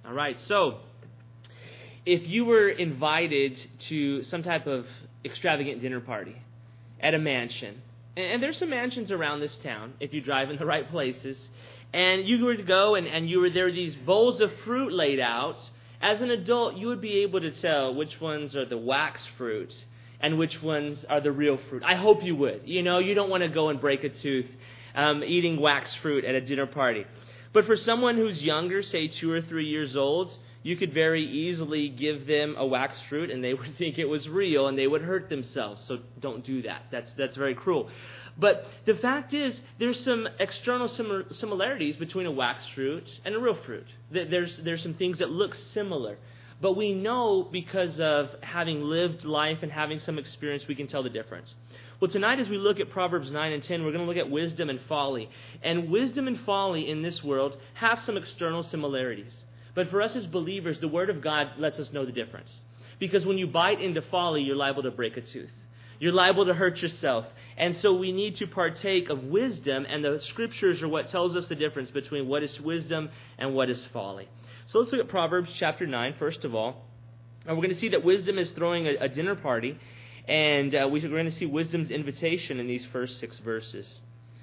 All right, so if you were invited to some type of extravagant dinner party at a mansion, and there's some mansions around this town if you drive in the right places, and you were to go and there were these bowls of fruit laid out, as an adult you would be able to tell which ones are the wax fruit and which ones are the real fruit. I hope you would. You don't want to go and break a tooth eating wax fruit at a dinner party. But for someone who's younger, say 2 or 3 years old, you could very easily give them a wax fruit and they would think it was real and they would hurt themselves. So don't do that. That's very cruel. But the fact is, there's some external similarities between a wax fruit and a real fruit. There's some things that look similar. But we know because of having lived life and having some experience, we can tell the difference. Well, tonight as we look at Proverbs 9 and 10, we're going to look at wisdom and folly. And wisdom and folly in this world have some external similarities. But for us as believers, the Word of God lets us know the difference. Because when you bite into folly, you're liable to break a tooth. You're liable to hurt yourself. And so we need to partake of wisdom, and the Scriptures are what tells us the difference between what is wisdom and what is folly. So let's look at Proverbs chapter 9, first of all. And we're going to see that wisdom is throwing a dinner party. And we're going to see wisdom's invitation in these first 6 verses.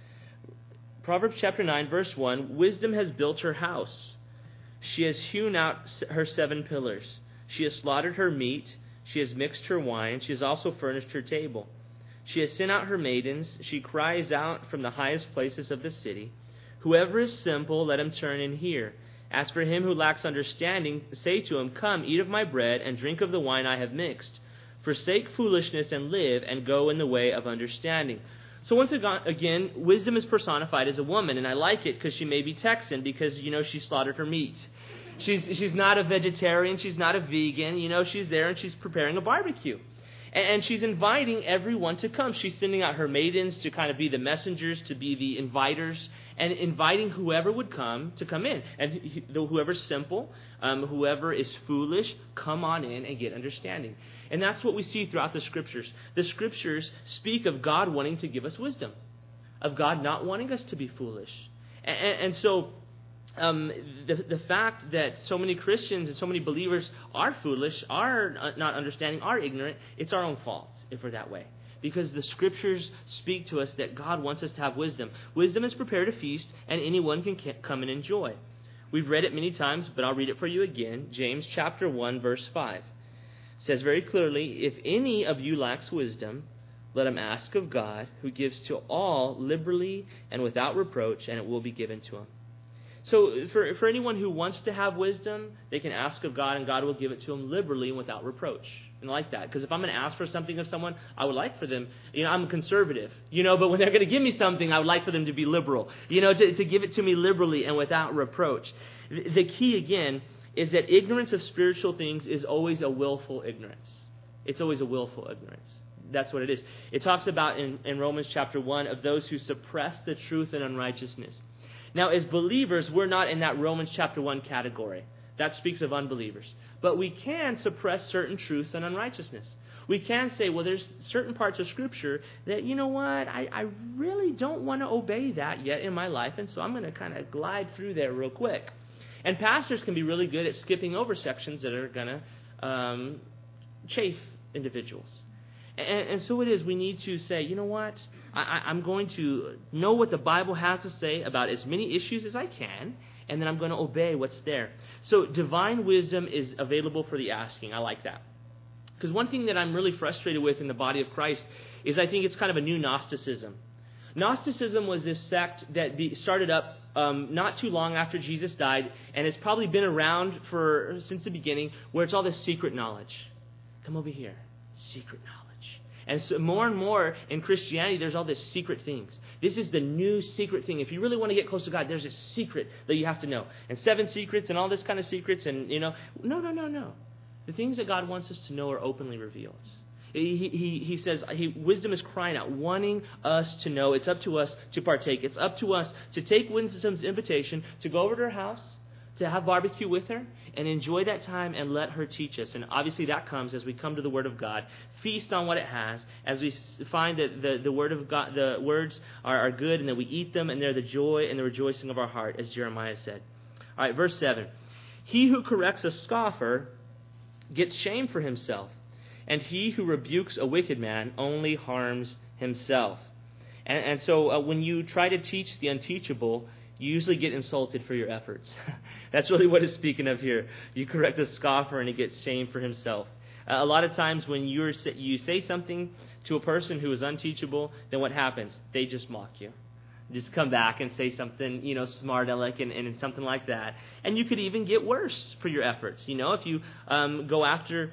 Proverbs chapter 9, verse 1, wisdom has built her house. She has hewn out her 7 pillars. She has slaughtered her meat. She has mixed her wine. She has also furnished her table. She has sent out her maidens. She cries out from the highest places of the city. Whoever is simple, let him turn and hear. As for him who lacks understanding, say to him, come, eat of my bread, and drink of the wine I have mixed. Forsake foolishness and live, and go in the way of understanding. So once again, wisdom is personified as a woman, and I like it because she may be Texan because, she slaughtered her meat. She's not a vegetarian, she's not a vegan, she's there and she's preparing a barbecue. And she's inviting everyone to come. She's sending out her maidens to kind of be the messengers, to be the inviters, and inviting whoever would come to come in. And whoever's simple, whoever is foolish, come on in and get understanding. And that's what we see throughout the Scriptures. The Scriptures speak of God wanting to give us wisdom, of God not wanting us to be foolish. And so the fact that so many Christians and so many believers are foolish, are not understanding, are ignorant, it's our own fault if we're that way. Because the Scriptures speak to us that God wants us to have wisdom. Wisdom is prepared a feast, and anyone can come and enjoy. We've read it many times, but I'll read it for you again. James chapter 1, verse 5. It says very clearly, if any of you lacks wisdom, let him ask of God, who gives to all liberally and without reproach, and it will be given to him. So for anyone who wants to have wisdom, they can ask of God, and God will give it to them liberally and without reproach. And I like that, because if I'm going to ask for something of someone, I would like for them, I'm conservative, but when they're going to give me something, I would like for them to be liberal, to give it to me liberally and without reproach. The key, again, is that ignorance of spiritual things is always a willful ignorance. It's always a willful ignorance. That's what it is. It talks about in Romans chapter 1 of those who suppress the truth in unrighteousness. Now, as believers, we're not in that Romans chapter 1 category. That speaks of unbelievers. But we can suppress certain truths and unrighteousness. We can say, well, there's certain parts of Scripture that, I really don't want to obey that yet in my life, and so I'm going to kind of glide through there real quick. And pastors can be really good at skipping over sections that are going to chafe individuals. And so it is, we need to say, I'm going to know what the Bible has to say about as many issues as I can, and then I'm going to obey what's there. So divine wisdom is available for the asking. I like that. Because one thing that I'm really frustrated with in the body of Christ is I think it's kind of a new Gnosticism. Gnosticism was this sect that started up not too long after Jesus died, and it's probably been around since the beginning, where it's all this secret knowledge. Come over here. Secret knowledge. And so more and more in Christianity, there's all these secret things. This is the new secret thing. If you really want to get close to God, there's a secret that you have to know. And 7 secrets and all this kind of secrets. And, no. The things that God wants us to know are openly revealed. He says wisdom is crying out, wanting us to know. It's up to us to partake. It's up to us to take wisdom's invitation, to go over to her house, to have barbecue with her, and enjoy that time and let her teach us. And obviously that comes as we come to the Word of God, feast on what it has, as we find that the Word of God, the words are good, and that we eat them, and they're the joy and the rejoicing of our heart, as Jeremiah said. All right, verse 7. He who corrects a scoffer gets shame for himself, and he who rebukes a wicked man only harms himself. And so when you try to teach the unteachable, you usually get insulted for your efforts. That's really what it's speaking of here. You correct a scoffer and he gets shame for himself. A lot of times when you say something to a person who is unteachable, then what happens? They just mock you. Just come back and say something, smart aleck and something like that. And you could even get worse for your efforts. If you go after,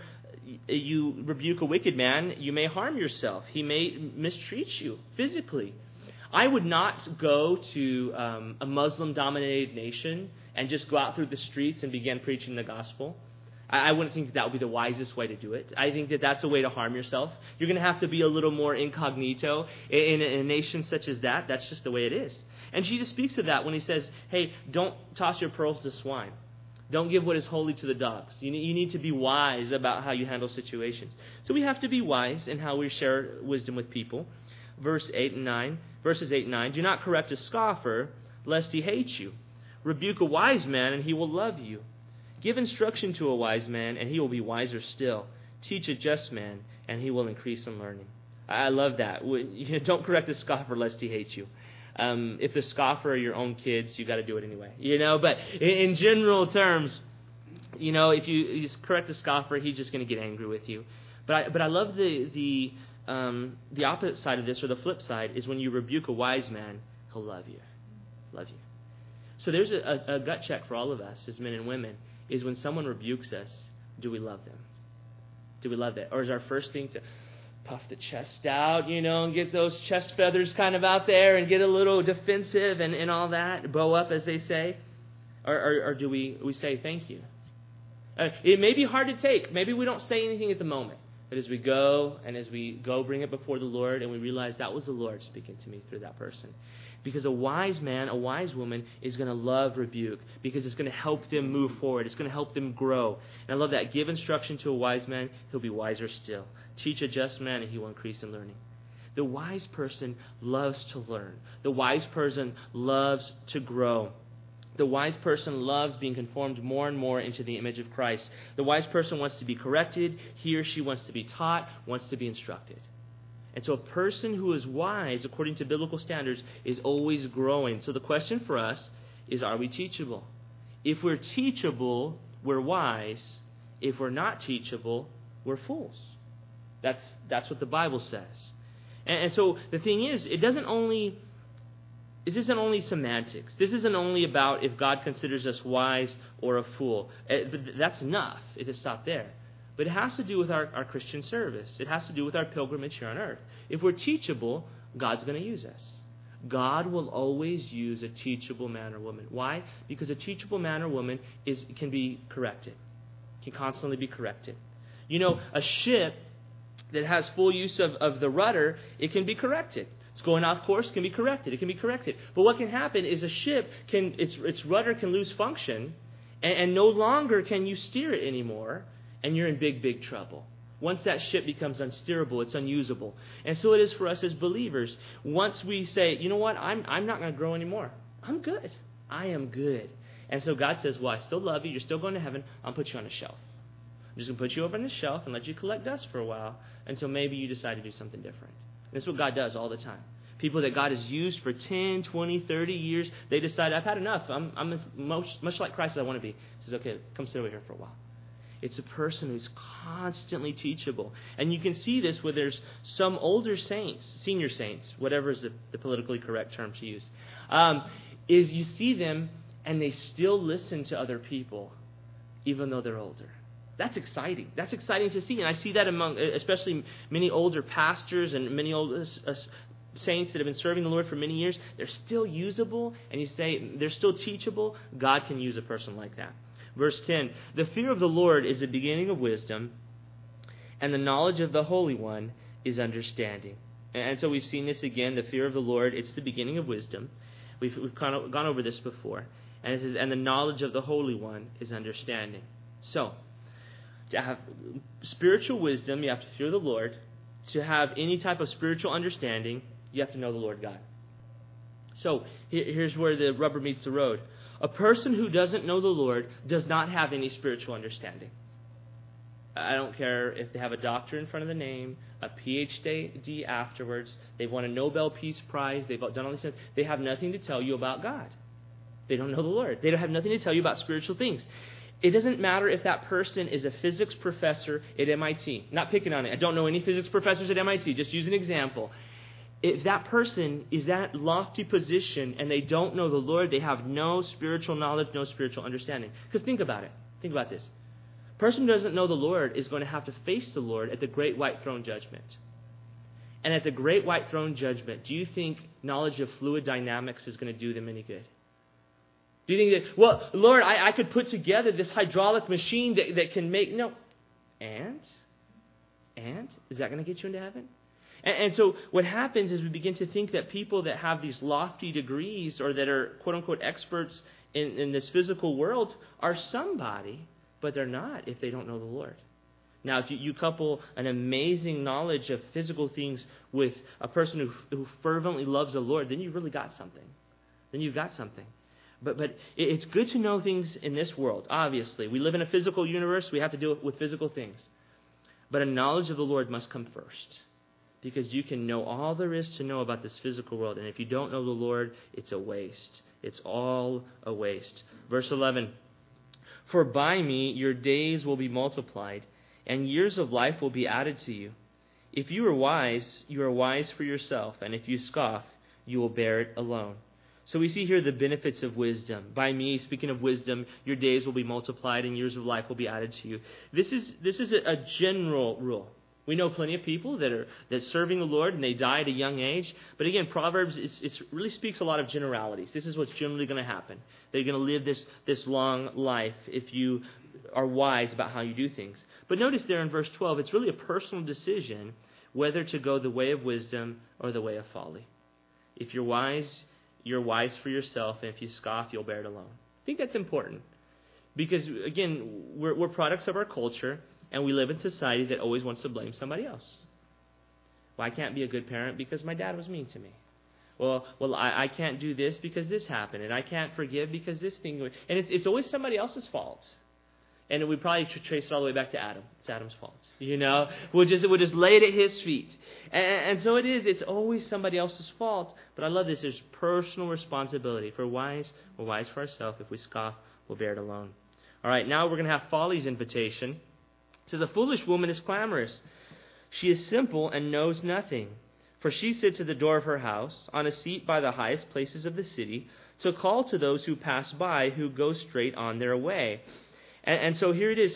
you rebuke a wicked man, you may harm yourself. He may mistreat you physically. I would not go to a Muslim-dominated nation and just go out through the streets and begin preaching the gospel. I wouldn't think that would be the wisest way to do it. I think that that's a way to harm yourself. You're going to have to be a little more incognito in a nation such as that. That's just the way it is. And Jesus speaks of that when he says, hey, don't toss your pearls to swine. Don't give what is holy to the dogs. You need to be wise about how you handle situations. So we have to be wise in how we share wisdom with people. Verses 8 and 9. Do not correct a scoffer, lest he hate you. Rebuke a wise man, and he will love you. Give instruction to a wise man, and he will be wiser still. Teach a just man, and he will increase in learning. I love that. Don't correct a scoffer, lest he hate you. If the scoffer are your own kids, you got to do it anyway. But in general terms, if you correct a scoffer, he's just going to get angry with you. But I love the opposite side of this, or the flip side, is when you rebuke a wise man, he'll love you. Love you. So there's a gut check for all of us as men and women, is when someone rebukes us, do we love them? Do we love that? Or is our first thing to puff the chest out, and get those chest feathers kind of out there and get a little defensive and all that, bow up, as they say? Or do we say thank you? It may be hard to take. Maybe we don't say anything at the moment. But as we go bring it before the Lord, and we realize that was the Lord speaking to me through that person. Because a wise man, a wise woman is going to love rebuke, because it's going to help them move forward. It's going to help them grow. And I love that. Give instruction to a wise man, he'll be wiser still. Teach a just man, and he will increase in learning. The wise person loves to learn. The wise person loves to grow. The wise person loves being conformed more and more into the image of Christ. The wise person wants to be corrected. He or she wants to be taught, wants to be instructed. And so a person who is wise, according to biblical standards, is always growing. So the question for us is, are we teachable? If we're teachable, we're wise. If we're not teachable, we're fools. That's what the Bible says. And so the thing is, this isn't only semantics. This isn't only about if God considers us wise or a fool. That's enough if it stopped there. But it has to do with our Christian service. It has to do with our pilgrimage here on earth. If we're teachable, God's going to use us. God will always use a teachable man or woman. Why? Because a teachable man or woman can be corrected, can constantly be corrected. A ship that has full use of the rudder, it can be corrected. It's going off course, can be corrected. It can be corrected. But what can happen is a ship, its rudder can lose function, and no longer can you steer it anymore, and you're in big, big trouble. Once that ship becomes unsteerable, it's unusable. And so it is for us as believers. Once we say, you know what, I'm not going to grow anymore. I'm good. I am good. And so God says, well, I still love you. You're still going to heaven. I'll put you on a shelf. I'm just going to put you over on the shelf and let you collect dust for a while until maybe you decide to do something different. And that's what God does all the time. People that God has used for 10, 20, 30 years, they decide, I've had enough. I'm as much like Christ as I want to be. He says, okay, come sit over here for a while. It's a person who's constantly teachable. And you can see this where there's some older saints, senior saints, whatever is the politically correct term to use, is you see them and they still listen to other people even though they're older. That's exciting. That's exciting to see. And I see that among especially many older pastors and many old saints that have been serving the Lord for many years. They're still usable, and you say they're still teachable. God can use a person like that. Verse 10, the fear of the Lord is the beginning of wisdom, and the knowledge of the Holy One is understanding. And so we've seen this again, the fear of the Lord, it's the beginning of wisdom. We've kind of gone over this before. And it says, and the knowledge of the Holy One is understanding. So, to have spiritual wisdom, you have to fear the Lord. To have any type of spiritual understanding, you have to know the Lord God. So, here's where the rubber meets the road. A person who doesn't know the Lord does not have any spiritual understanding. I don't care if they have a doctor in front of the name, a PhD afterwards, they've won a Nobel Peace Prize, they've done all these things. They have nothing to tell you about God. They don't know the Lord. They don't have nothing to tell you about spiritual things. It doesn't matter if that person is a physics professor at MIT. Not picking on it. I don't know any physics professors at MIT. Just use an example. If that person is that lofty position and they don't know the Lord, they have no spiritual knowledge, no spiritual understanding. Because think about it. Think about this. A person who doesn't know the Lord is going to have to face the Lord at the great white throne judgment. And at the great white throne judgment, do you think knowledge of fluid dynamics is going to do them any good? Do you think that, well, Lord, I could put together this hydraulic machine that can make... No. And? Is that going to get you into heaven? And so what happens is we begin to think that people that have these lofty degrees or that are quote-unquote experts in this physical world are somebody, but they're not if they don't know the Lord. Now, if you couple an amazing knowledge of physical things with a person who fervently loves the Lord, then you've really got something. Then you've got something. But it's good to know things in this world, obviously. We live in a physical universe. We have to deal with physical things. But a knowledge of the Lord must come first. Because you can know all there is to know about this physical world. And if you don't know the Lord, it's a waste. It's all a waste. Verse 11. For by me your days will be multiplied, and years of life will be added to you. If you are wise for yourself. And if you scoff, you will bear it alone. So we see here the benefits of wisdom. By me, speaking of wisdom, your days will be multiplied and years of life will be added to you. This is a general rule. We know plenty of people that serving the Lord and they die at a young age. But again, Proverbs it really speaks a lot of generalities. This is what's generally going to happen. They're going to live this long life if you are wise about how you do things. But notice there in verse 12, it's really a personal decision whether to go the way of wisdom or the way of folly. If you're wise for yourself, and if you scoff, you'll bear it alone. I think that's important because, again, we're products of our culture, and we live in society that always wants to blame somebody else. Well, I can't be a good parent because my dad was mean to me. Well, I can't do this because this happened, and I can't forgive because this thing. And it's always somebody else's fault. And we probably should trace it all the way back to Adam. It's Adam's fault. We'll just lay it at his feet. And so it is. It's always somebody else's fault. But I love this. There's personal responsibility. If we're wise for ourselves. If we scoff, we'll bear it alone. All right, now we're going to have folly's invitation. It says, a foolish woman is clamorous. She is simple and knows nothing. For she sits at the door of her house, on a seat by the highest places of the city, to call to those who pass by, who go straight on their way. And so here it is.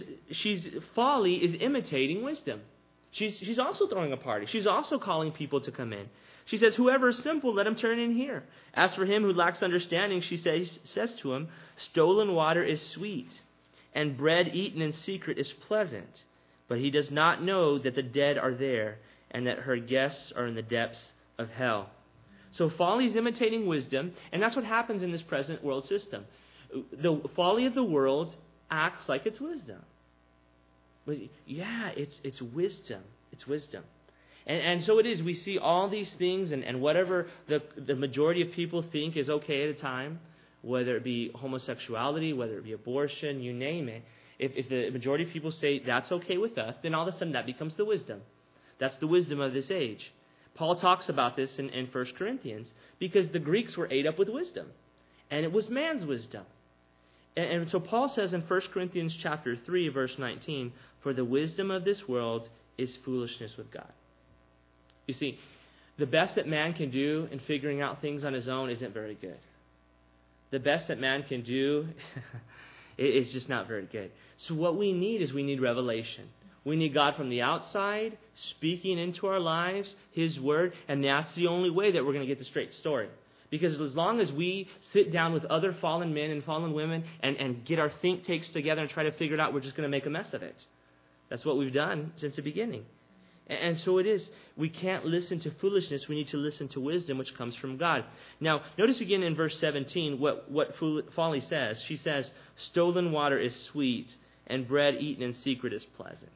Folly is imitating wisdom. She's also throwing a party. She's also calling people to come in. She says, whoever is simple, let him turn in here. As for him who lacks understanding, she says to him, stolen water is sweet, and bread eaten in secret is pleasant. But he does not know that the dead are there, and that her guests are in the depths of hell. So folly is imitating wisdom, and that's what happens in this present world system. The folly of the world acts like it's wisdom. But yeah, it's wisdom. It's wisdom. And so it is. We see all these things, and whatever the majority of people think is okay at a time, whether it be homosexuality, whether it be abortion, you name it, if the majority of people say that's okay with us, then all of a sudden that becomes the wisdom. That's the wisdom of this age. Paul talks about this in 1 Corinthians because the Greeks were ate up with wisdom, and it was man's wisdom. And so Paul says in 1 Corinthians chapter 3, verse 19, for the wisdom of this world is foolishness with God. You see, the best that man can do in figuring out things on his own isn't very good. The best that man can do is just not very good. So what we need revelation. We need God from the outside speaking into our lives, His Word, and that's the only way that we're going to get the straight story. Because as long as we sit down with other fallen men and fallen women and get our think takes together and try to figure it out, we're just going to make a mess of it. That's what we've done since the beginning. And so it is. We can't listen to foolishness. We need to listen to wisdom, which comes from God. Now, notice again in verse 17 what folly says. She says, stolen water is sweet, and bread eaten in secret is pleasant.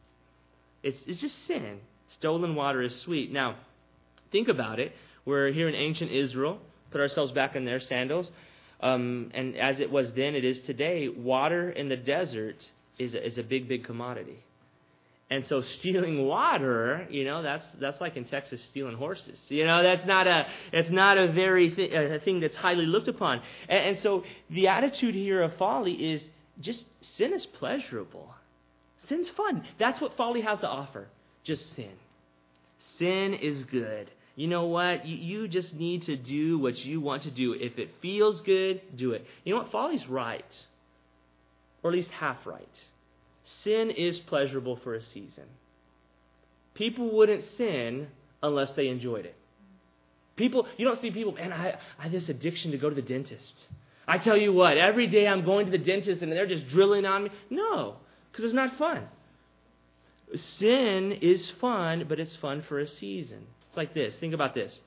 It's just sin. Stolen water is sweet. Now, think about it. We're here in ancient Israel. Put ourselves back in their sandals. And as it was then, it is today. Water in the desert is a big, big commodity. And so stealing water, that's like in Texas stealing horses. That's not a very a thing that's highly looked upon. And so the attitude here of folly is just sin is pleasurable. Sin's fun. That's what folly has to offer. Just sin. Sin is good. You know what? You just need to do what you want to do. If it feels good, do it. You know what? Folly's right. Or at least half right. Sin is pleasurable for a season. People wouldn't sin unless they enjoyed it. You don't see people, man, I have this addiction to go to the dentist. I tell you what, every day I'm going to the dentist and they're just drilling on me. No, because it's not fun. Sin is fun, but it's fun for a season. It's like this. Think about this.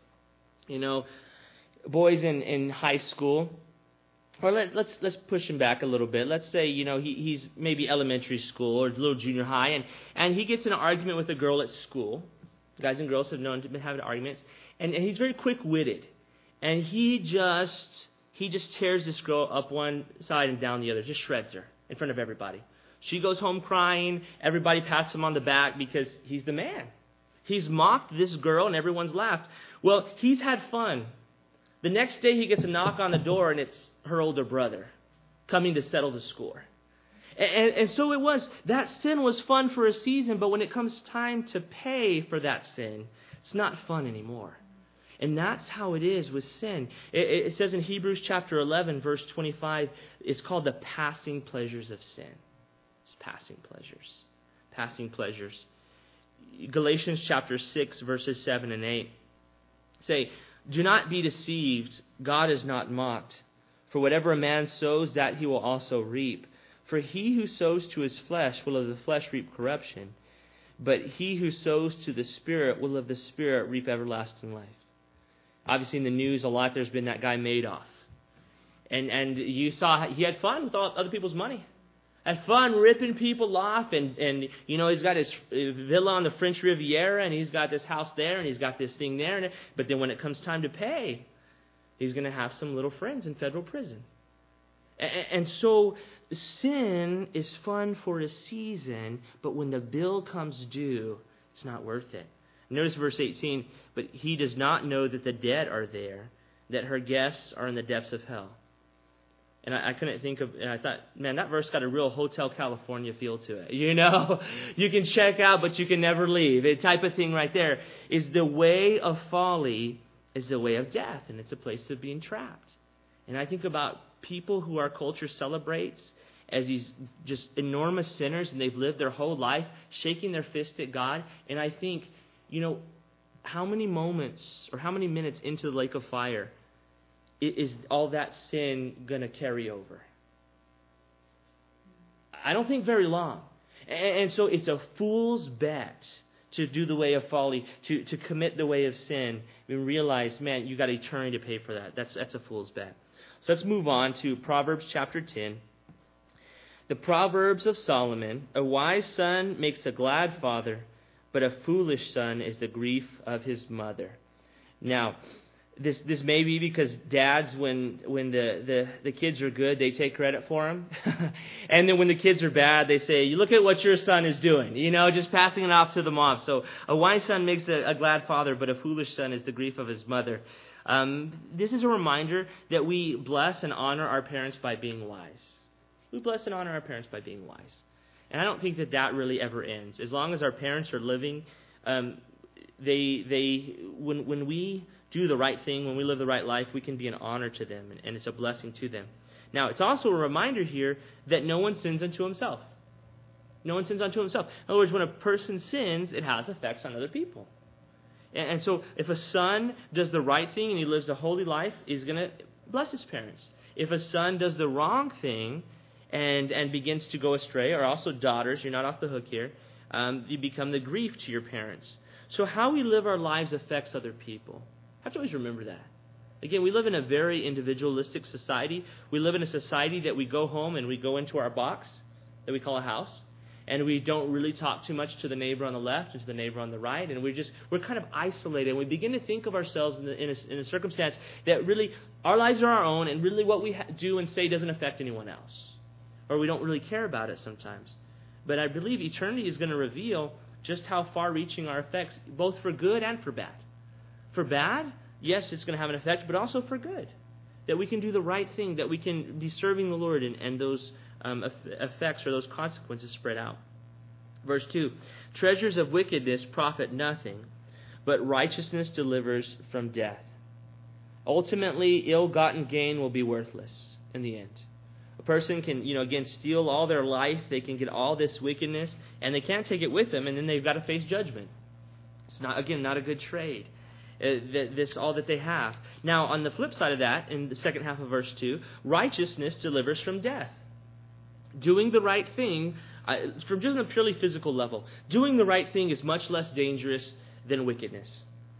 Boys in high school, or let's push him back a little bit. Let's say, he's maybe elementary school or a little junior high, and he gets in an argument with a girl at school. Guys and girls have known to been having arguments, and he's very quick-witted, and he just tears this girl up one side and down the other, just shreds her in front of everybody. She goes home crying. Everybody pats him on the back because he's the man. He's mocked this girl and everyone's laughed. Well, he's had fun. The next day he gets a knock on the door and it's her older brother coming to settle the score. And so it was. That sin was fun for a season, but when it comes time to pay for that sin, it's not fun anymore. And that's how it is with sin. It says in Hebrews chapter 11, verse 25, it's called the passing pleasures of sin. It's passing pleasures. Passing pleasures. Galatians chapter 6, verses 7 and 8 say, "Do not be deceived. God is not mocked. For whatever a man sows, that he will also reap. For he who sows to his flesh will of the flesh reap corruption. But he who sows to the Spirit will of the Spirit reap everlasting life." Obviously in the news a lot there's been that guy Madoff. And you saw he had fun with all other people's money. Had fun ripping people off, and he's got his villa on the French Riviera, and he's got this house there, and he's got this thing there. But then when it comes time to pay, he's going to have some little friends in federal prison. And so sin is fun for a season, but when the bill comes due, it's not worth it. Notice verse 18, "But he does not know that the dead are there, that her guests are in the depths of hell." And I couldn't think of, and I thought, man, that verse got a real Hotel California feel to it. You can check out, but you can never leave. The type of thing right there is the way of folly is the way of death, and it's a place of being trapped. And I think about people who our culture celebrates as these just enormous sinners, and they've lived their whole life shaking their fist at God. And I think, how many moments or how many minutes into the lake of fire is all that sin going to carry over? I don't think very long. And so it's a fool's bet to do the way of folly, to commit the way of sin, and realize, man, you got eternity to pay for that. That's a fool's bet. So let's move on to Proverbs chapter 10. The Proverbs of Solomon: "A wise son makes a glad father, but a foolish son is the grief of his mother." Now, this may be because dads, when the kids are good, they take credit for them. And then when the kids are bad, they say, "You look at what your son is doing," just passing it off to the mom. So a wise son makes a glad father, but a foolish son is the grief of his mother. This is a reminder that we bless and honor our parents by being wise. We bless and honor our parents by being wise. And I don't think that really ever ends. As long as our parents are living, when we do the right thing, when we live the right life, we can be an honor to them, and it's a blessing to them. Now, it's also a reminder here that no one sins unto himself. No one sins unto himself. In other words, when a person sins, it has effects on other people. And so if a son does the right thing and he lives a holy life, he's going to bless his parents. If a son does the wrong thing and begins to go astray, or also daughters, you're not off the hook here, you become the grief to your parents. So how we live our lives affects other people. I have to always remember that. Again, we live in a very individualistic society. We live in a society that we go home and we go into our box that we call a house. And we don't really talk too much to the neighbor on the left and to the neighbor on the right. And we're kind of isolated. And we begin to think of ourselves in a circumstance that really our lives are our own, and really what we do and say doesn't affect anyone else. Or we don't really care about it sometimes. But I believe eternity is going to reveal just how far-reaching our effects, both for good and for bad. For bad, yes, it's going to have an effect, but also for good. That we can do the right thing, that we can be serving the Lord, and those effects or those consequences spread out. Verse 2, treasures of wickedness profit nothing, but righteousness delivers from death. Ultimately, ill-gotten gain will be worthless in the end. A person can, again, steal all their life. They can get all this wickedness, and they can't take it with them, and then they've got to face judgment. It's not a good trade. This all that they have. Now, on the flip side of that, in the second half of verse 2, righteousness delivers from death. Doing the right thing, from just a purely physical level, doing the right thing is much less dangerous than wickedness.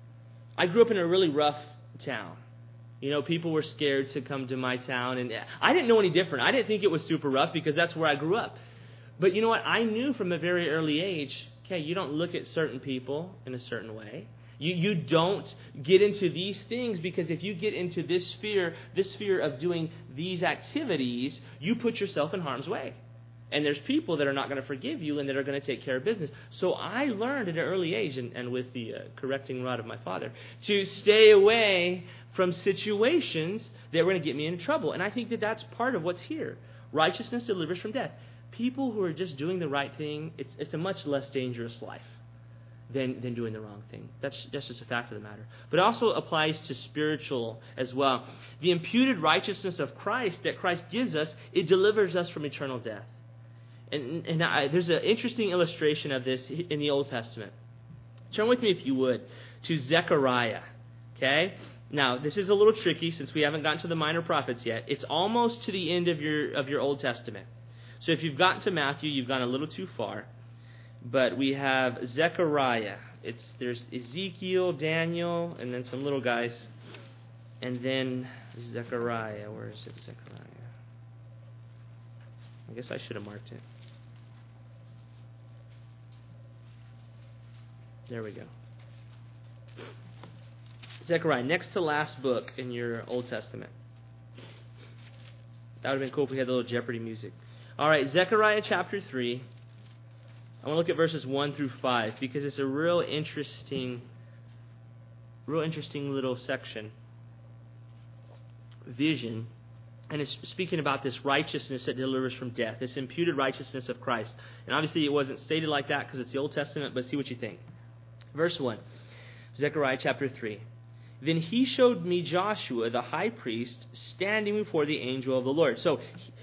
I grew up in a really rough town. People were scared to come to my town, and I didn't know any different. I didn't think it was super rough because that's where I grew up. But you know what? I knew from a very early age, okay, you don't look at certain people in a certain way. You don't get into these things, because if you get into this sphere of doing these activities, you put yourself in harm's way. And there's people that are not going to forgive you and that are going to take care of business. So I learned at an early age, and with the correcting rod of my father, to stay away from situations that were going to get me into trouble. And I think that that's part of what's here. Righteousness delivers from death. People who are just doing the right thing, it's a much less dangerous life than doing the wrong thing. That's just a fact of the matter. But it also applies to spiritual as well. The imputed righteousness of Christ that Christ gives us, it delivers us from eternal death. And there's an interesting illustration of this in the Old Testament. Turn with me, if you would, to Zechariah. Okay? Now, this is a little tricky since we haven't gotten to the minor prophets yet. It's almost to the end of your Old Testament. So if you've gotten to Matthew, you've gone a little too far. But we have Zechariah. There's Ezekiel, Daniel, and then some little guys. And then Zechariah. Where is it, Zechariah? I guess I should have marked it. There we go. Zechariah, next to last book in your Old Testament. That would have been cool if we had the little Jeopardy music. All right, Zechariah chapter 3. I want to look at verses 1 through 5 because it's a real interesting little section. Vision. And it's speaking about this righteousness that delivers from death, this imputed righteousness of Christ. And obviously it wasn't stated like that because it's the Old Testament, but see what you think. Verse 1, Zechariah chapter 3. Then he showed me Joshua, the high priest, standing before the angel of the Lord. So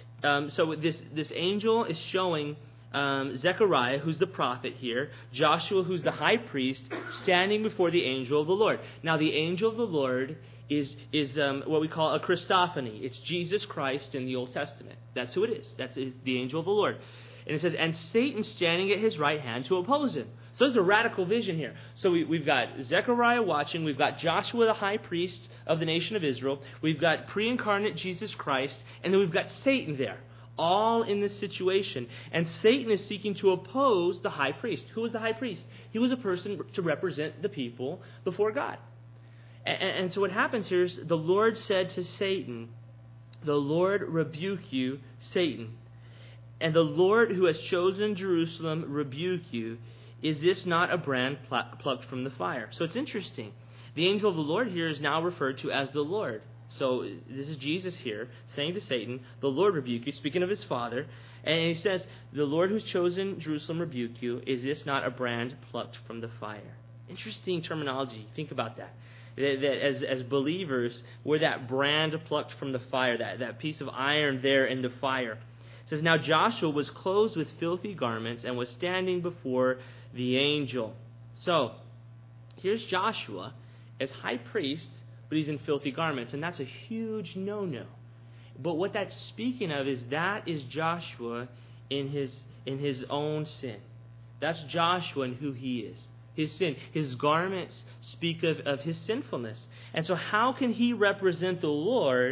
this angel is showing Zechariah, who's the prophet here, Joshua, who's the high priest, standing before the angel of the Lord. Now, the angel of the Lord is what we call a Christophany. It's Jesus Christ in the Old Testament. That's who it is. That's the angel of the Lord. And it says, and Satan standing at his right hand to oppose him. So there's a radical vision here. So we've got Zechariah watching. We've got Joshua, the high priest of the nation of Israel. We've got pre-incarnate Jesus Christ. And then we've got Satan there, all in this situation. And Satan is seeking to oppose the high priest. Who was the high priest? He was a person to represent the people before God. And so what happens here is the Lord said to Satan, the Lord rebuke you, Satan. And the Lord who has chosen Jerusalem rebuke you. Is this not a brand plucked from the fire? So it's interesting. The angel of the Lord here is now referred to as the Lord. So this is Jesus here saying to Satan, the Lord rebuke you, speaking of his Father. And he says, the Lord who's chosen Jerusalem rebuke you. Is this not a brand plucked from the fire? Interesting terminology. Think about that. That as believers, we're that brand plucked from the fire, that piece of iron there in the fire. It says, now Joshua was clothed with filthy garments and was standing before the angel. So, here's Joshua as high priest, but he's in filthy garments, and that's a huge no-no. But what that's speaking of is that is Joshua in his own sin. That's Joshua and who he is. His sin. His garments speak of his sinfulness. And so how can he represent the Lord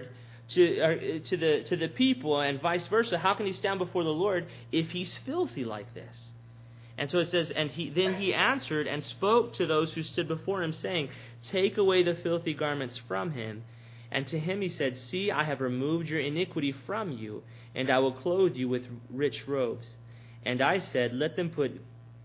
to the people, and vice versa. How can he stand before the Lord if he's filthy like this? And so it says, and then he answered and spoke to those who stood before him, saying, take away the filthy garments from him. And to him he said, see, I have removed your iniquity from you, and I will clothe you with rich robes. And I said, let them put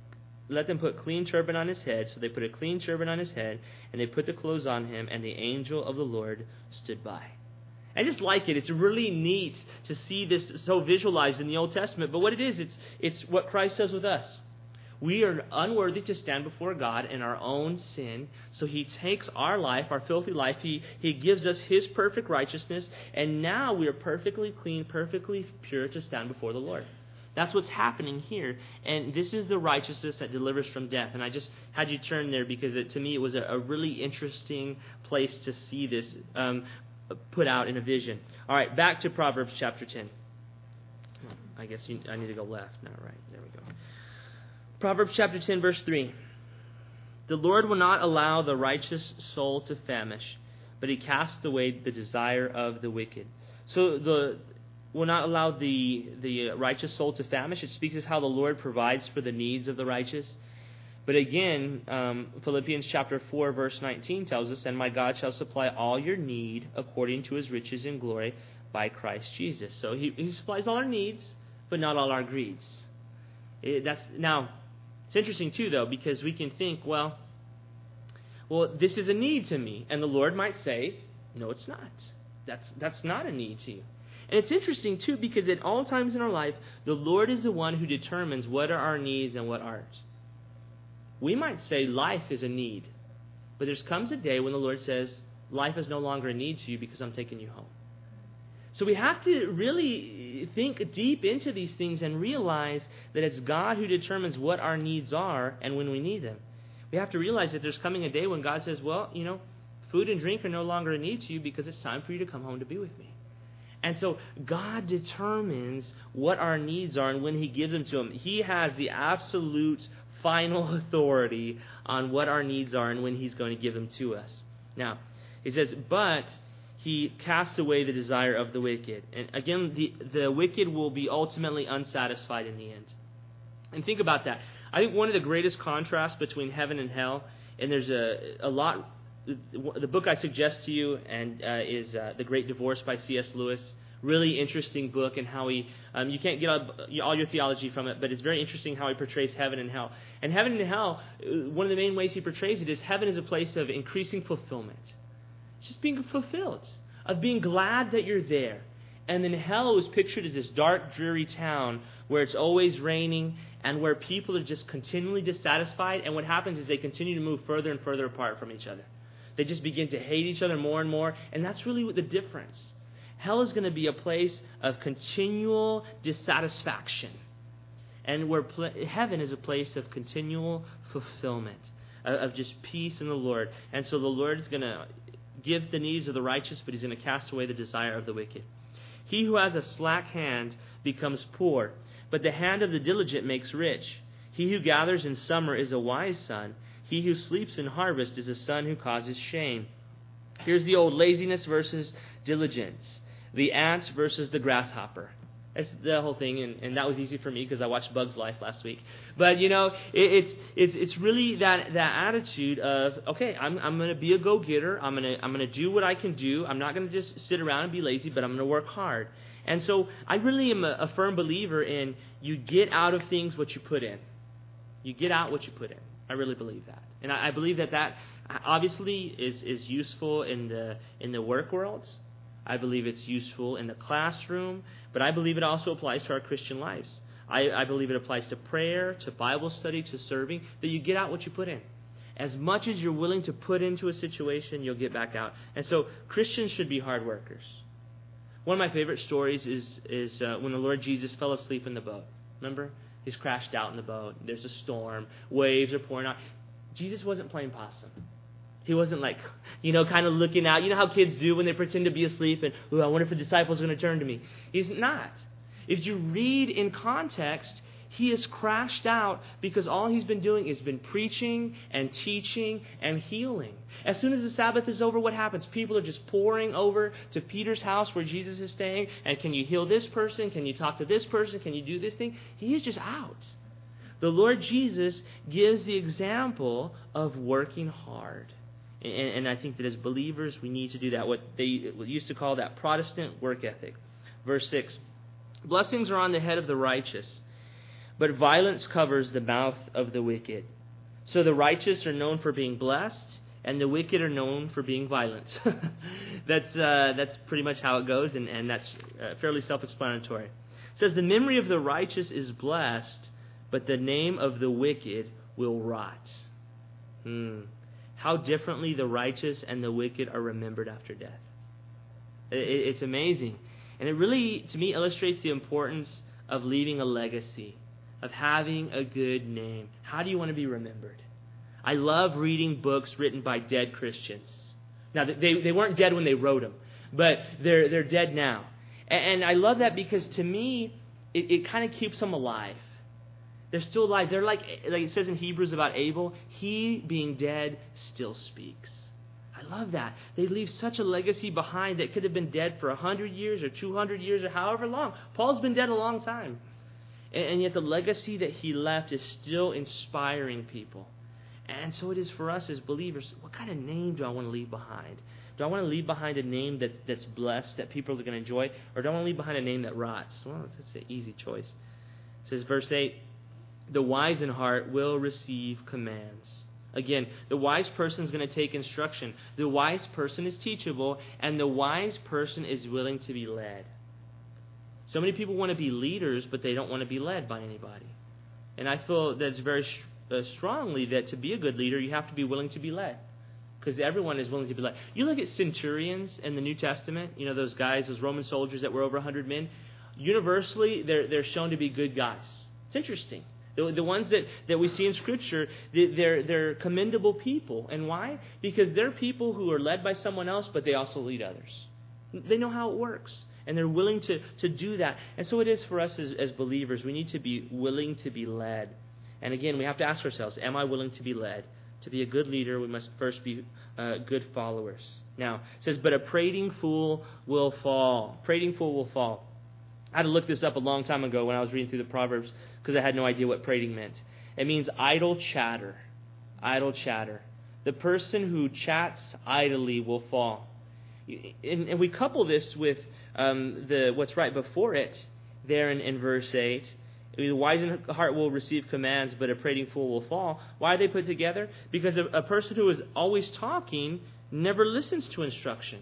clean turban on his head. So they put a clean turban on his head, and they put the clothes on him, and the angel of the Lord stood by. I just like it. It's really neat to see this so visualized in the Old Testament. But what it is, it's what Christ does with us. We are unworthy to stand before God in our own sin. So he takes our life, our filthy life, he gives us his perfect righteousness, and now we are perfectly clean, perfectly pure to stand before the Lord. That's what's happening here. And this is the righteousness that delivers from death. And I just had you turn there because to me it was a really interesting place to see this put out in a vision. All right, back to Proverbs chapter 10. I guess I need to go left now, right? There we go. Proverbs chapter 10, verse 3. The Lord will not allow the righteous soul to famish, but he casts away the desire of the wicked. So will not allow the righteous soul to famish. It speaks of how the Lord provides for the needs of the righteous. But again, Philippians chapter 4, verse 19 tells us, and my God shall supply all your need according to his riches in glory by Christ Jesus. So he supplies all our needs, but not all our greeds. Now, it's interesting too, though, because we can think, well, this is a need to me. And the Lord might say, no, it's not. That's not a need to you. And it's interesting, too, because at all times in our life, the Lord is the one who determines what are our needs and what aren't. We might say life is a need, but there comes a day when the Lord says, life is no longer a need to you because I'm taking you home. So we have to really think deep into these things and realize that it's God who determines what our needs are and when we need them. We have to realize that there's coming a day when God says, well, food and drink are no longer a need to you because it's time for you to come home to be with me. And so God determines what our needs are and when he gives them to him. He has the absolute final authority on what our needs are and when he's going to give them to us. Now, he says, but he casts away the desire of the wicked. And again, the wicked will be ultimately unsatisfied in the end. And think about that. I think one of the greatest contrasts between heaven and hell, and there's a lot. The book I suggest to you is The Great Divorce by C.S. Lewis. Really interesting book, and how you can't get all your theology from it, but it's very interesting how he portrays heaven and hell. And heaven and hell, one of the main ways he portrays it is heaven is a place of increasing fulfillment. It's just being fulfilled, of being glad that you're there. And then hell is pictured as this dark, dreary town where it's always raining and where people are just continually dissatisfied. And what happens is they continue to move further and further apart from each other. They just begin to hate each other more and more. And that's really what the difference. Hell is going to be a place of continual dissatisfaction. And where heaven is a place of continual fulfillment, of just peace in the Lord. And so the Lord is going to give the needs of the righteous, but he's going to cast away the desire of the wicked. He who has a slack hand becomes poor, but the hand of the diligent makes rich. He who gathers in summer is a wise son. He who sleeps in harvest is a son who causes shame. Here's the old laziness versus diligence. The ant versus the grasshopper. That's the whole thing, and that was easy for me because I watched Bug's Life last week. But it's really that attitude of, okay, I'm going to be a go-getter. I'm going to do what I can do. I'm not going to just sit around and be lazy, but I'm going to work hard. And so I really am a firm believer in you get out of things what you put in. You get out what you put in. I really believe that, and I believe that obviously is useful in the work world. I believe it's useful in the classroom, but I believe it also applies to our Christian lives. I believe it applies to prayer, to Bible study, to serving, that you get out what you put in. As much as you're willing to put into a situation, you'll get back out. And so Christians should be hard workers. One of my favorite stories is when the Lord Jesus fell asleep in the boat. Remember? He's crashed out in the boat. There's a storm. Waves are pouring out. Jesus wasn't playing possum. He wasn't kind of looking out. You know how kids do when they pretend to be asleep and, I wonder if the disciples are going to turn to me. He's not. If you read in context, He is crashed out because all he's been doing is been preaching and teaching and healing. As soon as the Sabbath is over, what happens? People are just pouring over to Peter's house where Jesus is staying. And can you heal this person? Can you talk to this person? Can you do this thing? He is just out. The Lord Jesus gives the example of working hard. And I think that as believers, we need to do that. What they used to call that Protestant work ethic. Verse 6. Blessings are on the head of the righteous, but violence covers the mouth of the wicked. So the righteous are known for being blessed, and the wicked are known for being violent. That's pretty much how it goes, and that's fairly self-explanatory. It says, the memory of the righteous is blessed, but the name of the wicked will rot. How differently the righteous and the wicked are remembered after death. It's amazing. And it really, to me, illustrates the importance of leaving a legacy, of having a good name. How do you want to be remembered? I love reading books written by dead Christians. Now, they weren't dead when they wrote them, but they're dead now. And I love that because, to me, it kind of keeps them alive. They're still alive. They're like it says in Hebrews about Abel, he being dead still speaks. I love that. They leave such a legacy behind that could have been dead for 100 years or 200 years or however long. Paul's been dead a long time. And yet the legacy that he left is still inspiring people. And so it is for us as believers. What kind of name do I want to leave behind? Do I want to leave behind a name that's blessed, that people are going to enjoy? Or do I want to leave behind a name that rots? Well, that's an easy choice. It says, verse 8, the wise in heart will receive commands. Again, the wise person is going to take instruction. The wise person is teachable, and the wise person is willing to be led. So many people want to be leaders, but they don't want to be led by anybody. And I feel that's very strongly that to be a good leader, you have to be willing to be led. Because everyone is willing to be led. You look at centurions in the New Testament, those guys, those Roman soldiers that were over 100 men. Universally, they're shown to be good guys. It's interesting. The ones that we see in Scripture, they're commendable people. And why? Because they're people who are led by someone else, but they also lead others. They know how it works. And they're willing to do that. And so it is for us as believers. We need to be willing to be led. And again, we have to ask ourselves, am I willing to be led? To be a good leader, we must first be good followers. Now, it says, but a prating fool will fall. Prating fool will fall. I had to look this up a long time ago when I was reading through the Proverbs because I had no idea what prating meant. It means idle chatter. Idle chatter. The person who chats idly will fall. And we couple this with what's right before it there in verse 8. The wise in heart will receive commands, but a prating fool will fall. Why are they put together? Because a person who is always talking never listens to instruction.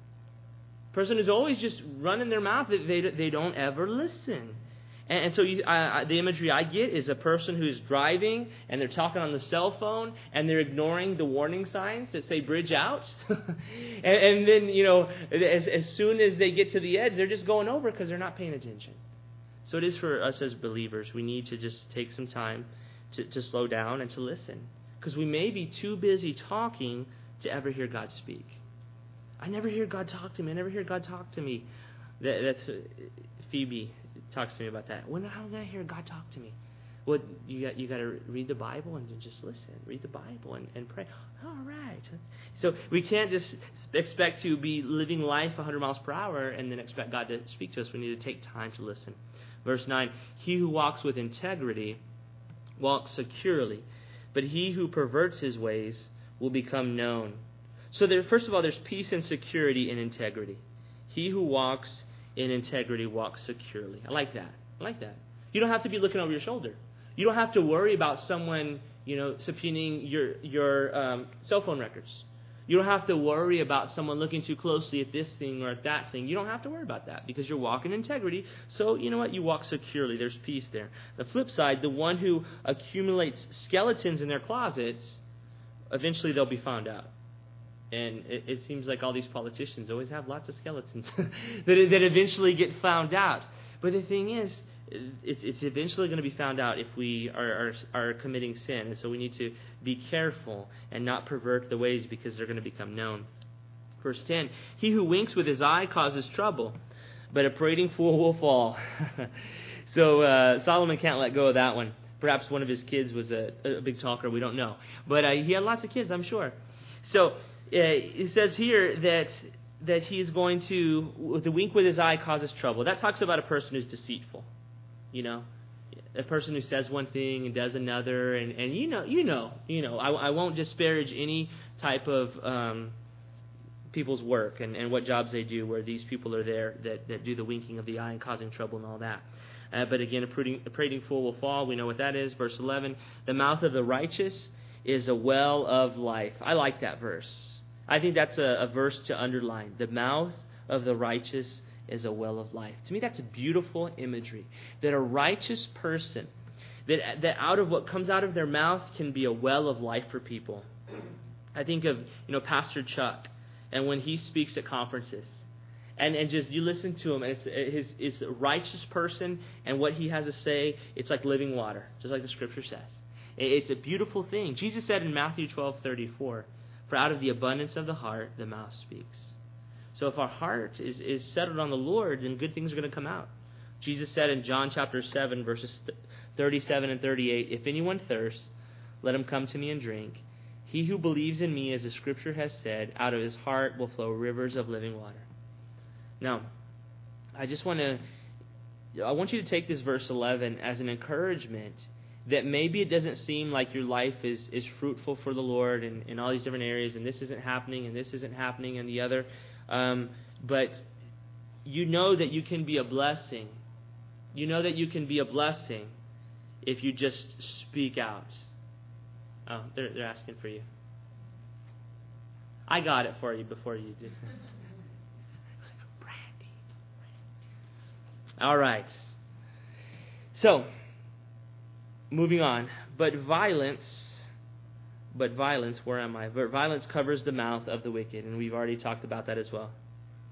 A person who's always just running their mouth, they don't ever listen. And so the imagery I get is a person who's driving and they're talking on the cell phone and they're ignoring the warning signs that say bridge out. and then, as soon as they get to the edge, they're just going over because they're not paying attention. So it is for us as believers. We need to just take some time to slow down and to listen. Because we may be too busy talking to ever hear God speak. I never hear God talk to me. I never hear God talk to me. That's Phoebe talks to me about that. How am I going to hear God talk to me? Well, you got to read the Bible and just listen. Read the Bible and pray. All right. So we can't just expect to be living life 100 miles per hour and then expect God to speak to us. We need to take time to listen. Verse 9, he who walks with integrity walks securely, but he who perverts his ways will become known. So first of all, there's peace and security in integrity. He who walks in integrity walks securely. I like that. You don't have to be looking over your shoulder. You don't have to worry about someone, subpoenaing your cell phone records. You don't have to worry about someone looking too closely at this thing or at that thing. You don't have to worry about that because you're walking in integrity. So, you know what? You walk securely. There's peace there. The flip side, the one who accumulates skeletons in their closets, eventually they'll be found out. And it seems like all these politicians always have lots of skeletons that eventually get found out. But the thing is, it's eventually going to be found out if we are committing sin. And so we need to be careful and not pervert the ways because they're going to become known. Verse 10, he who winks with his eye causes trouble, but a prating fool will fall. So Solomon can't let go of that one. Perhaps one of his kids was a big talker. We don't know. But he had lots of kids, I'm sure. So it says here that he's going to, with a wink with his eye, causes trouble. That talks about a person who's deceitful. A person who says one thing and does another. And you know. I won't disparage any type of people's work and what jobs they do where these people are there that do the winking of the eye and causing trouble and all that. But again, a prating fool will fall. We know what that is. Verse 11, the mouth of the righteous is a well of life. I like that verse. I think that's a verse to underline. The mouth of the righteous is a well of life. To me, that's a beautiful imagery. That a righteous person, that out of what comes out of their mouth can be a well of life for people. I think of Pastor Chuck, and when he speaks at conferences. And just you listen to him, and it's a righteous person, and what he has to say, it's like living water, just like the Scripture says. It's a beautiful thing. Jesus said in Matthew 12:34, "For out of the abundance of the heart, the mouth speaks." So if our heart is settled on the Lord, then good things are going to come out. Jesus said in John chapter 7, verses 37 and 38, "If anyone thirsts, let him come to me and drink. He who believes in me, as the Scripture has said, out of his heart will flow rivers of living water." Now, I want you to take this verse 11 as an encouragement that maybe it doesn't seem like your life is fruitful for the Lord in all these different areas, and this isn't happening, and this isn't happening, and the other. But you know that you can be a blessing. You know that you can be a blessing if you just speak out. Oh, they're asking for you. I got it for you before you did. All right. So, moving on. But violence, where am I? But violence covers the mouth of the wicked, and we've already talked about that as well.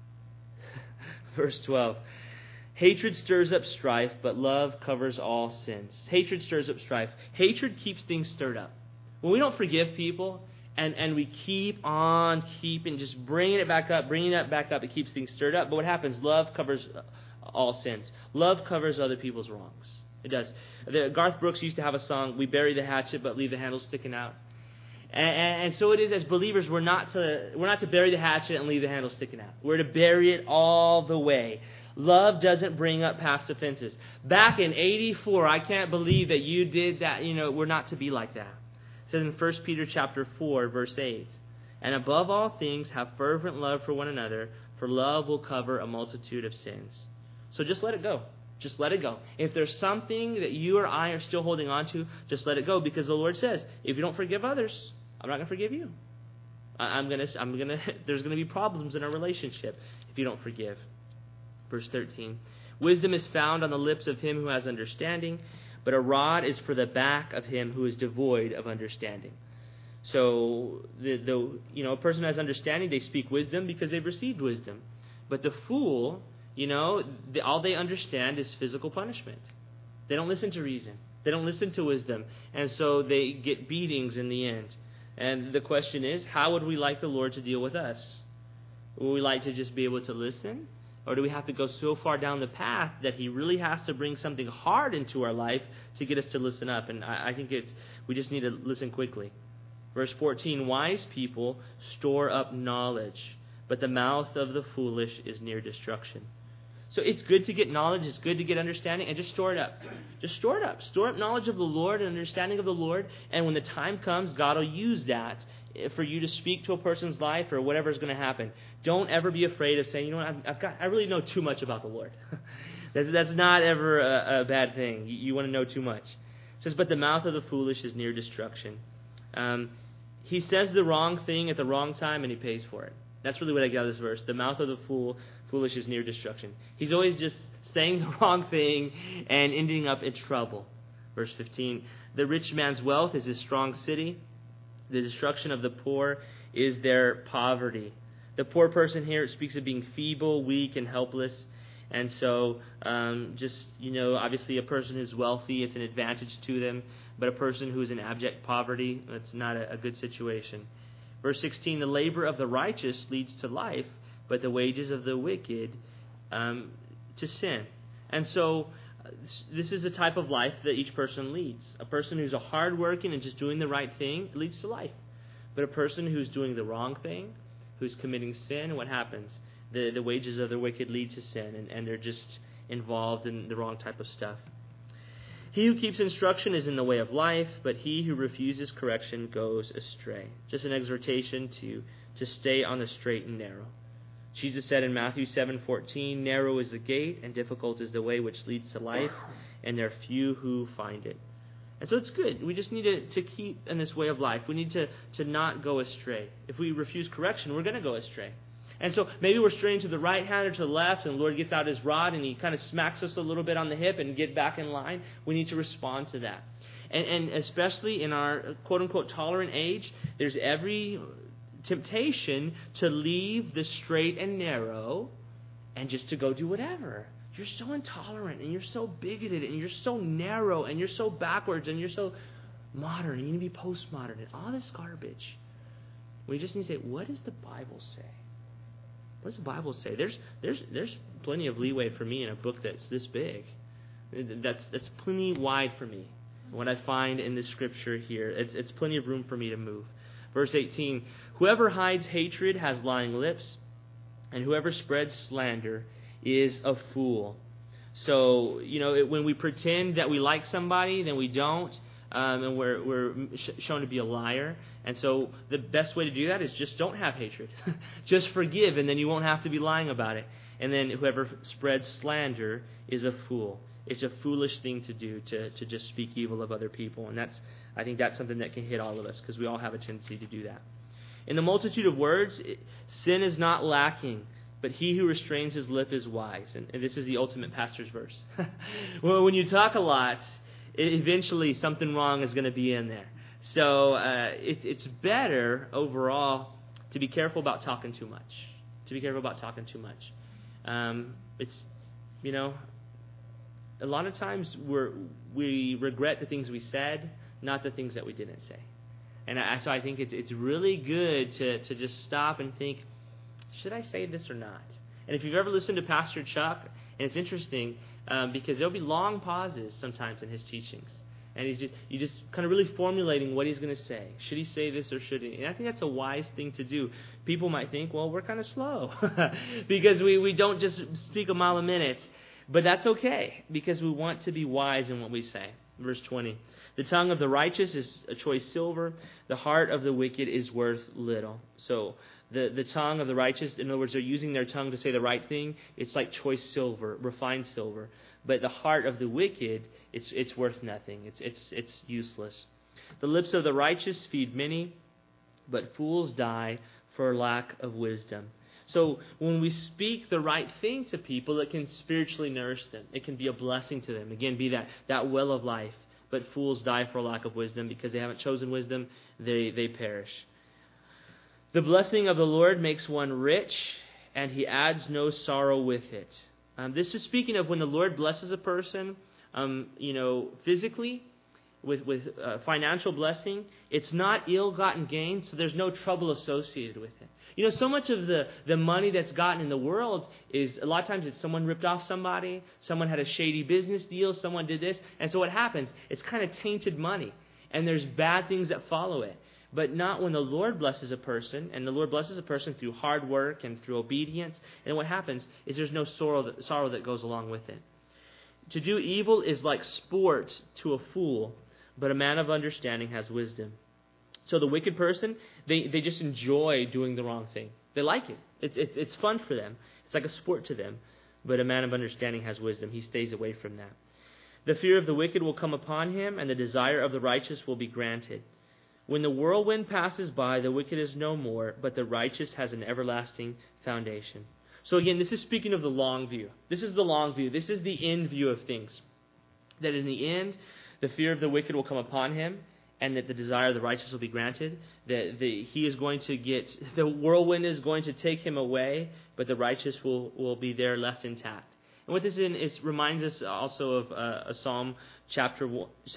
Verse 12. Hatred stirs up strife, but love covers all sins. Hatred stirs up strife. Hatred keeps things stirred up. When we don't forgive people, and we keep just bringing it back up, it keeps things stirred up. But what happens? Love covers all sins. Love covers other people's wrongs. It does. Garth Brooks used to have a song, "We bury the hatchet but leave the handle sticking out." And so it is as believers, we're not to bury the hatchet and leave the handle sticking out. We're to bury it all the way. Love doesn't bring up past offenses. Back in 84, I can't believe that you did that. We're not to be like that. It says in 1 Peter chapter 4, verse 8, "And above all things, have fervent love for one another, for love will cover a multitude of sins." So just let it go. Just let it go. If there's something that you or I are still holding on to, just let it go, because the Lord says, if you don't forgive others, I'm not going to forgive you. There's going to be problems in our relationship if you don't forgive. Verse 13. "Wisdom is found on the lips of him who has understanding, but a rod is for the back of him who is devoid of understanding." So a person who has understanding, they speak wisdom because they've received wisdom. But the fool, all they understand is physical punishment. They don't listen to reason. They don't listen to wisdom. And so they get beatings in the end. And the question is, how would we like the Lord to deal with us? Would we like to just be able to listen? Or do we have to go so far down the path that He really has to bring something hard into our life to get us to listen up? And I think we just need to listen quickly. Verse 14, "Wise people store up knowledge, but the mouth of the foolish is near destruction." So it's good to get knowledge, it's good to get understanding, and just store it up. Just store it up. Store up knowledge of the Lord and understanding of the Lord, and when the time comes, God will use that for you to speak to a person's life or whatever is going to happen. Don't ever be afraid of saying, I really know too much about the Lord. That's not ever a bad thing. You want to know too much. It says, "But the mouth of the foolish is near destruction." He says the wrong thing at the wrong time, and he pays for it. That's really what I got out of this verse. The mouth of the foolish is near destruction. He's always just saying the wrong thing and ending up in trouble. Verse 15, "The rich man's wealth is his strong city. The destruction of the poor is their poverty." The poor person here, it speaks of being feeble, weak, and helpless. And so obviously a person who's wealthy, it's an advantage to them. But a person who's in abject poverty, that's not a good situation. Verse 16, "The labor of the righteous leads to life, but the wages of the wicked to sin." And so this is the type of life that each person leads. A person who's a hardworking and just doing the right thing leads to life. But a person who's doing the wrong thing, who's committing sin, what happens? The wages of the wicked lead to sin, and they're just involved in the wrong type of stuff. He who keeps instruction is in the way of life, but he who refuses correction goes astray. Just an exhortation to stay on the straight and narrow. Jesus said in Matthew 7:14, "Narrow is the gate, and difficult is the way which leads to life, and there are few who find it." And so it's good. We just need to keep in this way of life. We need to not go astray. If we refuse correction, we're going to go astray. And so maybe we're straying to the right hand or to the left, and the Lord gets out his rod and he kind of smacks us a little bit on the hip and get back in line. We need to respond to that. And especially in our quote-unquote tolerant age, there's every temptation to leave the straight and narrow and just to go do whatever. You're so intolerant and you're so bigoted and you're so narrow and you're so backwards and you're so modern. You need to be postmodern and all this garbage. We just need to say, what does the Bible say? What does the Bible say? There's plenty of leeway for me in a book that's this big. That's plenty wide for me. What I find in this scripture here, it's plenty of room for me to move. Verse 18, "Whoever hides hatred has lying lips, and whoever spreads slander is a fool." So, when we pretend that we like somebody, then we don't, and we're shown to be a liar. And so the best way to do that is just don't have hatred. Just forgive, and then you won't have to be lying about it. And then whoever spreads slander is a fool. It's a foolish thing to do, to just speak evil of other people. And I think that's something that can hit all of us, because we all have a tendency to do that. In the multitude of words, sin is not lacking, but he who restrains his lip is wise. And this is the ultimate pastor's verse. Well, when you talk a lot, eventually something wrong is going to be in there. So it's better overall to be careful about talking too much. It's, a lot of times we regret the things we said, not the things that we didn't say. And so I think it's really good to just stop and think, should I say this or not? And if you've ever listened to Pastor Chuck, and it's interesting because there'll be long pauses sometimes in his teachings. And you're just kind of really formulating what he's going to say. Should he say this or shouldn't he? And I think that's a wise thing to do. People might think, well, we're kind of slow because we don't just speak a mile a minute. But that's okay because we want to be wise in what we say. Verse 20, "The tongue of the righteous is a choice silver. The heart of the wicked is worth little." So the tongue of the righteous, in other words, they're using their tongue to say the right thing. It's like choice silver, refined silver. But the heart of the wicked, it's worth nothing. It's useless. "The lips of the righteous feed many, but fools die for lack of wisdom." So when we speak the right thing to people, it can spiritually nourish them. It can be a blessing to them. Again, be that well of life. But fools die for lack of wisdom because they haven't chosen wisdom. They perish. "The blessing of the Lord makes one rich, and he adds no sorrow with it." This is speaking of when the Lord blesses a person, physically, with financial blessing. It's not ill-gotten gain, so there's no trouble associated with it. So much of the money that's gotten in the world is, a lot of times it's someone ripped off somebody, someone had a shady business deal, someone did this, and so what happens? It's kind of tainted money, and there's bad things that follow it. But not when the Lord blesses a person, and the Lord blesses a person through hard work and through obedience, and what happens is there's no sorrow that goes along with it. "To do evil is like sport to a fool, but a man of understanding has wisdom." So the wicked person, they just enjoy doing the wrong thing. They like it. It's fun for them. It's like a sport to them. But a man of understanding has wisdom. He stays away from that. "The fear of the wicked will come upon him, and the desire of the righteous will be granted. When the whirlwind passes by, the wicked is no more, but the righteous has an everlasting foundation." So again, this is speaking of the long view. This is the long view. This is the end view of things. That in the end, the fear of the wicked will come upon him, and that the desire of the righteous will be granted. That he is going to the whirlwind is going to take him away, but the righteous will be there left intact. And what this is reminds us also of Psalm chapter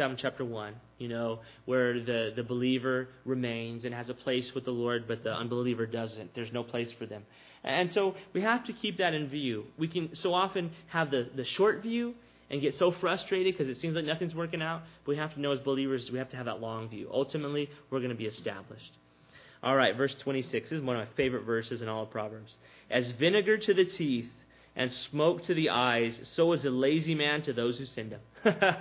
1, where the believer remains and has a place with the Lord, but the unbeliever doesn't. There's no place for them. And so we have to keep that in view. We can so often have the short view, and get so frustrated because it seems like nothing's working out. But we have to know as believers, we have to have that long view. Ultimately, we're going to be established. All right, verse 26. This is one of my favorite verses in all of Proverbs. As vinegar to the teeth and smoke to the eyes, so is a lazy man to those who send him.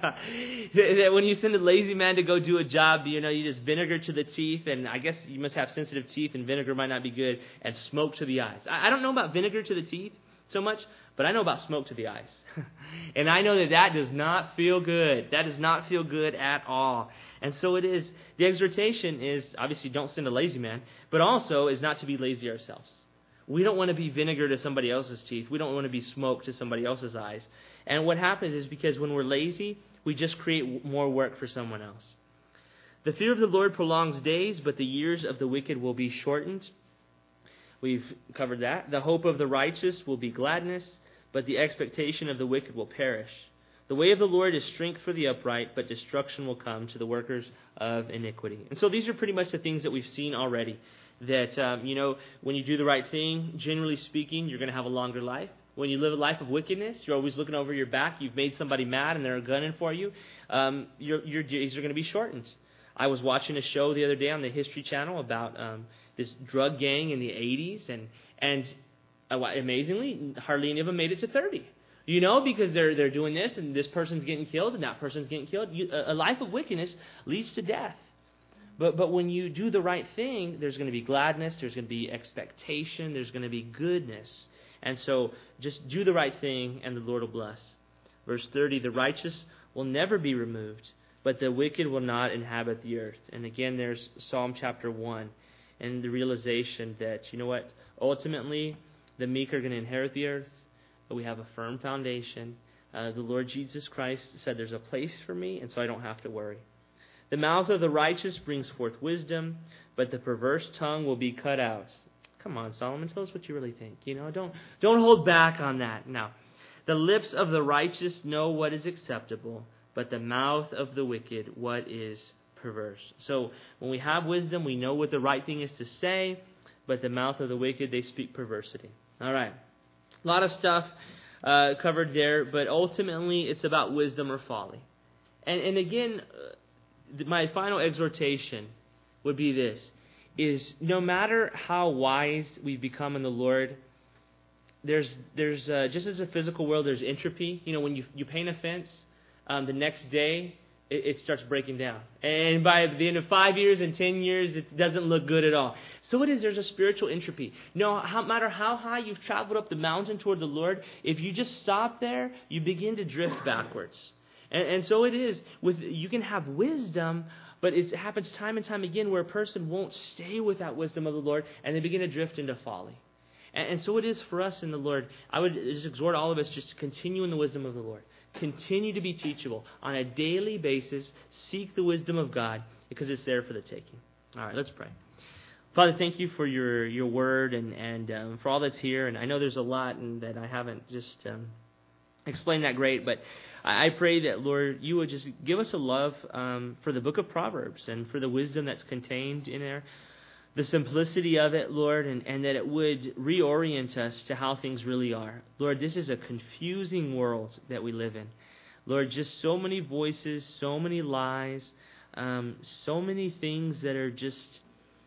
That when you send a lazy man to go do a job, you just vinegar to the teeth, and I guess you must have sensitive teeth, and vinegar might not be good, and smoke to the eyes. I don't know about vinegar to the teeth so much, but I know about smoke to the eyes. And I know that does not feel good. That does not feel good at all. And so it is, the exhortation is, obviously don't send a lazy man, but also is not to be lazy ourselves. We don't want to be vinegar to somebody else's teeth. We don't want to be smoke to somebody else's eyes. And what happens is because when we're lazy, we just create more work for someone else. The fear of the Lord prolongs days, but the years of the wicked will be shortened. We've covered that. The hope of the righteous will be gladness, but the expectation of the wicked will perish. The way of the Lord is strength for the upright, but destruction will come to the workers of iniquity. And so these are pretty much the things that we've seen already. That, when you do the right thing, generally speaking, you're going to have a longer life. When you live a life of wickedness, you're always looking over your back. You've made somebody mad and they're gunning for you. Your days are going to be shortened. I was watching a show the other day on the History Channel about this drug gang in the 80s. And amazingly, hardly any of them made it to 30. Because they're doing this and this person's getting killed and that person's getting killed. A life of wickedness leads to death. But when you do the right thing, there's going to be gladness, there's going to be expectation, there's going to be goodness. And so just do the right thing and the Lord will bless. Verse 30, the righteous will never be removed, but the wicked will not inhabit the earth. And again, there's Psalm chapter 1 and the realization that, ultimately the meek are going to inherit the earth, but we have a firm foundation. The Lord Jesus Christ said there's a place for me, and so I don't have to worry. The mouth of the righteous brings forth wisdom, but the perverse tongue will be cut out. Come on, Solomon, tell us what you really think. Don't hold back on that. Now, the lips of the righteous know what is acceptable, but the mouth of the wicked what is perverse. So when we have wisdom, we know what the right thing is to say, but the mouth of the wicked, they speak perversity. All right. A lot of stuff covered there, but ultimately it's about wisdom or folly. And again, my final exhortation would be this, is no matter how wise we've become in the Lord, there's just as a physical world, there's entropy. When you paint a fence, the next day it starts breaking down. And by the end of 5 years and 10 years, it doesn't look good at all. So it is, there's a spiritual entropy. No matter how high you've traveled up the mountain toward the Lord, if you just stop there, you begin to drift backwards. And so it is. You can have wisdom, but it happens time and time again where a person won't stay with that wisdom of the Lord, and they begin to drift into folly. And so it is for us in the Lord. I would just exhort all of us just to continue in the wisdom of the Lord. Continue to be teachable on a daily basis. Seek the wisdom of God because it's there for the taking. All right, let's pray. Father, thank you for your word and for all that's here. And I know there's a lot and that I haven't just explained that great, but I pray that, Lord, you would just give us a love for the book of Proverbs and for the wisdom that's contained in there, the simplicity of it, Lord, and that it would reorient us to how things really are. Lord, this is a confusing world that we live in. Lord, just so many voices, so many lies, so many things that are just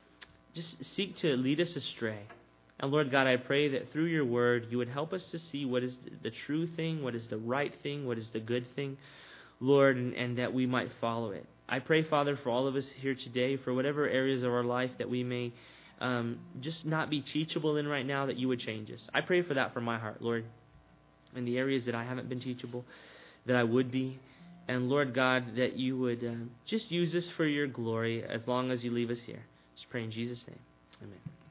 seek to lead us astray. And Lord God, I pray that through your word, you would help us to see what is the true thing, what is the right thing, what is the good thing, Lord, and that we might follow it. I pray, Father, for all of us here today, for whatever areas of our life that we may just not be teachable in right now, that you would change us. I pray for that from my heart, Lord, in the areas that I haven't been teachable, that I would be. And Lord God, that you would just use us for your glory as long as you leave us here. Just pray in Jesus' name. Amen.